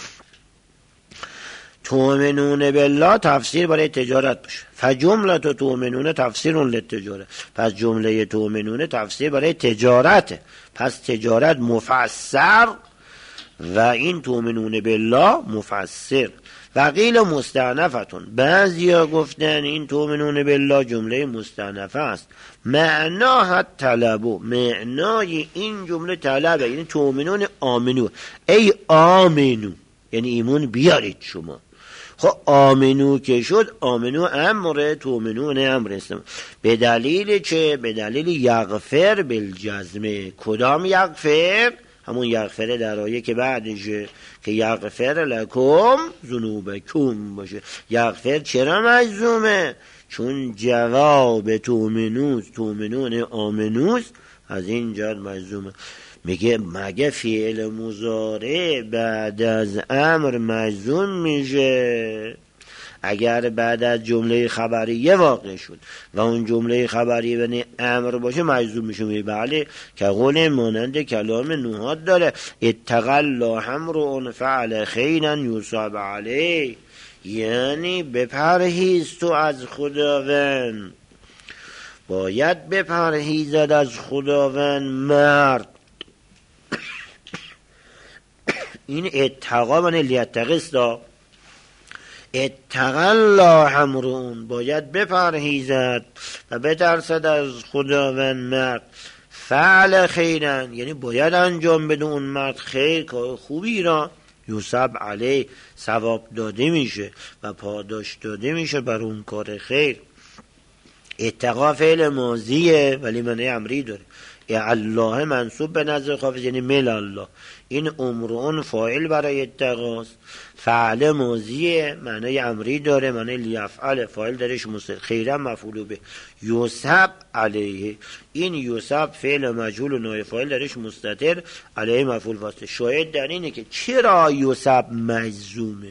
تؤمنون بالله تفسیر برای تجارت باشه، فجمله تؤمنون تفسیر للتجارت، پس جمله تؤمنون تفسیر برای تجارت، پس تجارت مفسر و این تؤمنون بالله مفسر. و قیل مستعنفتون، بعضی ها گفتن این تؤمنون بالله جمله مستعنفه است، معناها طلبو، معنای این جمله طلبه، یعنی تؤمنون آمنو، ای آمنو یعنی ایمان بیارید شما. خب آمنو که شد، آمنو امره، تؤمنون امر است. به دلیل چه؟ به دلیل یغفر بالجزمه. کدام یغفر؟ همون یغفره در آیه که بعدشه که یغفر لکم ذنوبکم باشه. یغفر چرا مجزومه؟ چون جواب تؤمنون آمنوس، از این جهت مجزومه. میگه مگه فعل مضارع بعد از امر مجزوم میشه؟ اگر بعد از جمله خبریه واقع شد و اون جمله خبریه بنی امر باشه مجزوم میشه. بله، که قول مانند کلام نوحات داره، اتقوا الله امرؤ فعل خیرا یصاب علیه، یعنی بپرهیز تو از خداوند، باید بپرهیزد از خداوند مرد. این اتقا من لیتقستا، اتقا الله امرون، باید بپرهیزد و بترسد از خداوند مرد، فعل خیرن یعنی باید انجام بده اون مرد خیر، کار خوبی را، یوسف علیه ثواب داده میشه و پاداش داده میشه بر اون کار خیر. اتقا فعل ماضیه ولی معنی امری داره. الله منصوب به نظر خافض یعنی مل الله، این امرون فاعل برای اتقاست، فعل ماضیه معنی امری داره، معنی لیفعل فاعل درش مستتر، خیرا مفعول به، یوسف علیه، این یوسف فعل مجهول و نایب فاعل درش مستتر، علیه مفعول واسطه. شاید در اینه که چرا یوسف مجزومه؟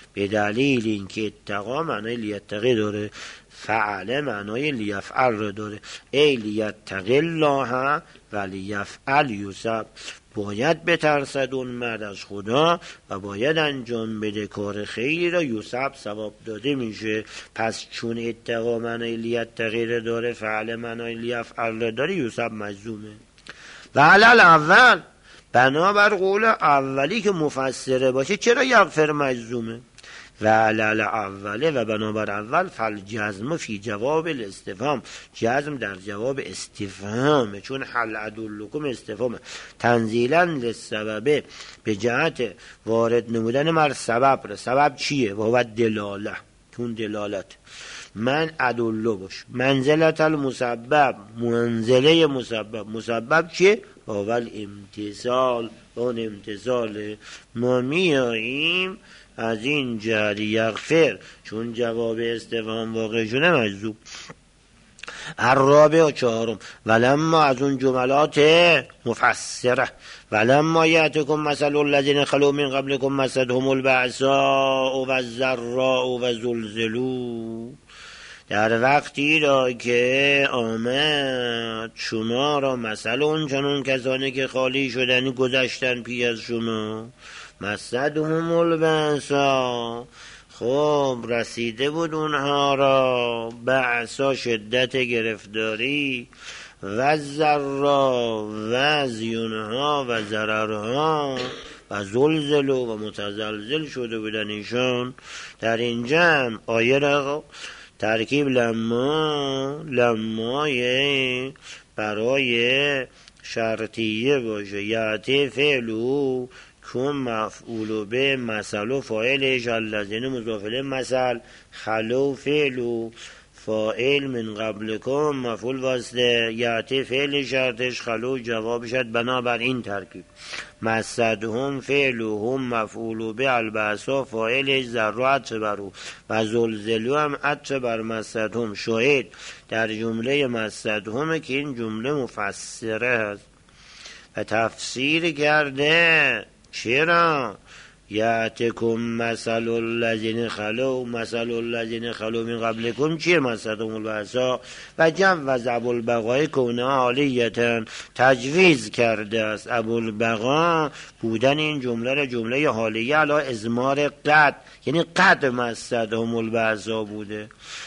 به دلیل اینکه اتقا معنای لیتقی داره، فعل معنای لیفعل رو داره. ای لیتقی الله و لیفعل یوسف، باید بترسد اون مرد از خدا و باید انجام بده کار خیری را، یوسف ثواب داده میشه. پس چون اتقا معنای لیتقی رو داره، فعل معنای لیفعل رو داره، یوسف مجزومه. و علل اول، بنابر قول اولی که مفسره باشه، چرا یغفر مجزومه؟ و علل اوله و بنابر اول، فالجزم فی جواب الاستفهام، جزم در جواب استفهامه، چون هل ادلکم استفهامه. تنزیلا للسببه، به جهت وارد نمودن مر سبب. سبب چیه؟ و هو دلاله، چون دلالت من ادلو باش. منزلت المسبب، منزله مسبب. مسبب چیه؟ و هو الامتثال، اون امتثاله. ما میاییم از این جهت یغفر، چون جواب استفهام واقع شده مجذوب. الرابع و چهارم، ولما از اون جملات مفسره، ولما یأتکم مثل الذین خلوا من قبلکم مستهم البأساء و الضراء و زلزلوا، در وقتی را که آمد شما را مثل اون چنون کسانی که خالی شدن گذشتن پی از شما، مستهم البأساء، خب رسیده بود اونها را بأسا، شدت گرفتاری، و الضراء، و زیونها و ضررها، و زلزل و متزلزل شده بودن ایشان. در این جمع آیه را ترکیب لمایه برای شرطیه باشه. یعطی فعلو کم مفعول به، مثل و فاعلش الذین مضاف الیه، مثل خلو فعلو فاعل من قبلکم مفعول واسطه، یعطی فعل شرطش، خلو جوابشد. بنابر این ترکیب مستهم فعلو هم مفعول به، البأسا فاعلش، ضراء عطف برو، و زلزلو هم عطف بر مستهم. شاهد در جمله مستهم که این جمله مفسره هست و تفسیر کرده. چرا؟ یأتکم مثل الذین خلوا، مثل الذین خلوا من قبلکم چیه؟ مستهم البأساء. و جوز ابوالبقاء کونه حالیتا، تجویز کرده است ابوالبقاء بودن این جمله را جمله حالیه علی ازمار قد، یعنی قد مستهم البأساء بوده.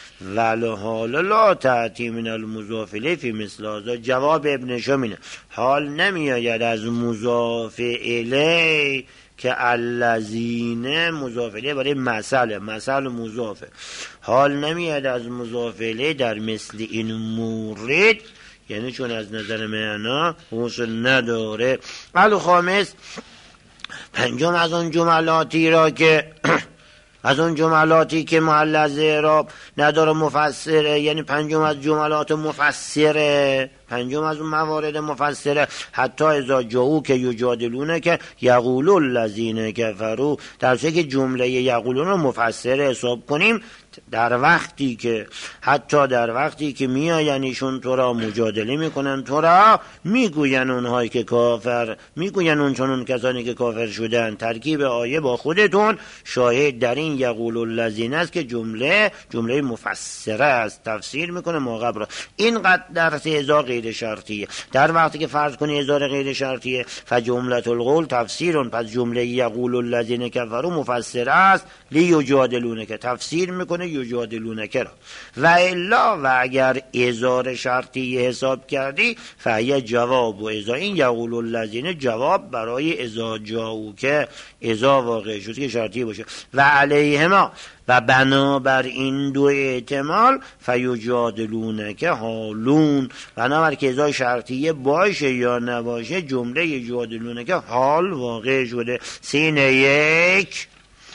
ولحال لا تأتی من المضاف الیه فی مثل هذا، جواب ابن شامینه، حال نمیآید از مضاف الیه که الذین مضاف الیه برای مثل مضافه، حال نمیاد از مضاف الیه در مثل این مورد، یعنی چون از نظر معنا وصل نداره. الخامس، پنجم از اون جملاتی را که از اون جملاتی که محل از اعراب نداره مفسره، یعنی پنجم از جملات مفسره، پنجم از اون موارد مفسره، حتی اذا جاءو که یجادلونه که یقول الذین کفروا، در صورتی که جمله یقولون رو مفسره حساب کنیم، در وقتی که حتی در وقتی که میاین ایشون تو را مجادله میکنن، تو را میگوین اونهایی که کافر، میگوین اون چنون کسانی که کافر شدن. ترکیب آیه با خودتون شاهد در این یقول الذین است که جمله مفسره است، تفسیر میکنه ما قبل را. اینقدر در اذا غیر شرطیه، در وقتی که فرض کنی اذا غیر شرطیه، فجمله القول تفسیرون، پس جمله یقول الذین کفروا مفسره است لیجادلونه که تفسیر میکنه یجادلونک را. و الا، و اگر اذا شرطی حساب کردی، فهی جواب و اذا، این یقول الذین جواب برای اذا جاءو که اذا واقع شد که شرطی باشه. و علیهما، و بنابر این دو احتمال، فیجادلونک حالون، بنابر که اذا شرطیه باشه یا نباشه، جمله یجادلونک حال واقع شده. سین یک.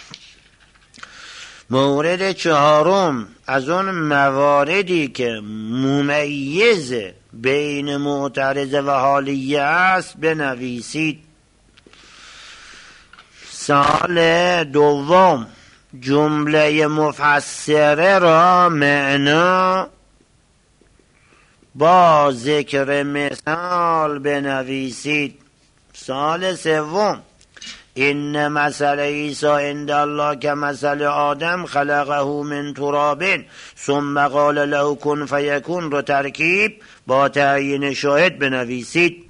مورد چهارم از اون مواردی که ممیز بین معترضه و حالیه است بنویسید. سال دوم، جمله مفسره را معنا با ذکر مثال بنویسید. سال سوم، این مثل عیسی عند الله که مثل آدم خلقه من تراب ثم قال له کن فیکون رو ترکیب با تعیین شاهد بنویسید.